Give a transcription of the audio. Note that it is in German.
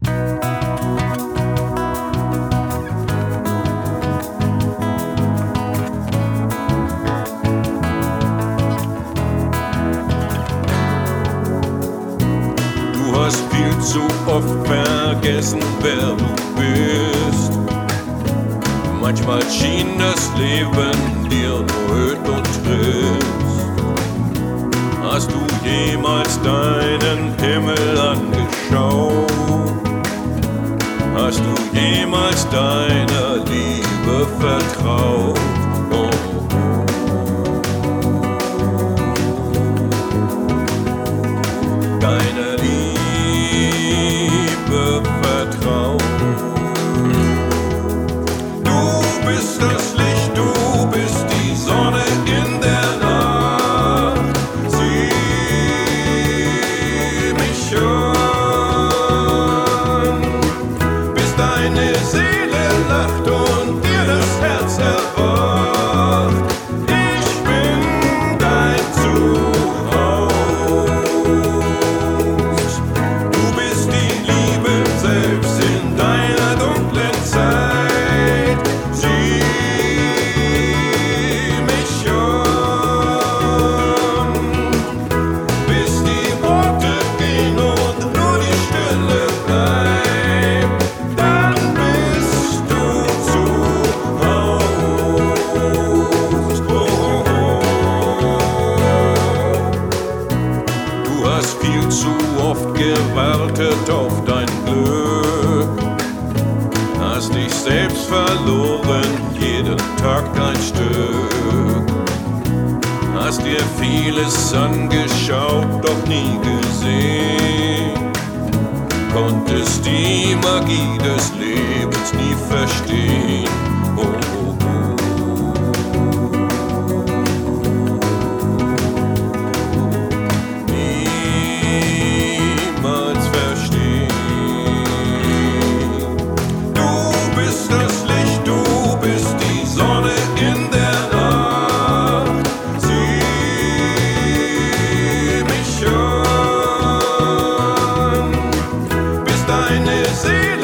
Du hast viel zu oft vergessen, wer du bist. Manchmal schien das Leben dir nur öd und trist. Hast du jemals deinen Himmel angeschaut? Hast du jemals deiner Liebe vertraut? Oh. Deiner Liebe vertraut. Du bist das Licht, du bist die Sonne in der Nacht. Sieh mich an, bis deine Seele lacht und dir das Herz erwacht. Ich bin dein Zuhause. Du bist die Liebe selbst in deiner dunklen Zeit. Sieh mich an, bis die Worte gehen und nur die Stille bleibt. Dann bist du zu Hause. Du hast viel zu oft gewartet auf dein Glück, hast dich selbst verloren, jeden Tag ein Stück. Hast dir vieles angeschaut, doch nie gesehen, konntest die Magie des Lebens nie verstehen. Oh, oh, oh. Niemals verstehen. Du bist das Licht, du bist die Sonne in der Nacht. Sieh mich an, bis deine Seele